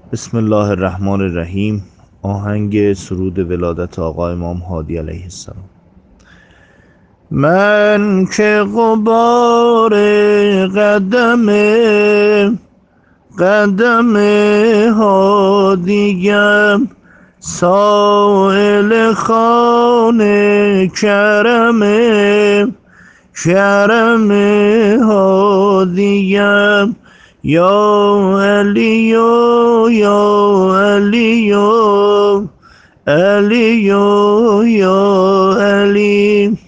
بسم الله الرحمن الرحیم. آهنگ سرود ولادت آقا امام هادی علیه السلام. من که غبار قدم هادیم، سائل خان کرم هادیم. یا علی یا علی علی یا علی.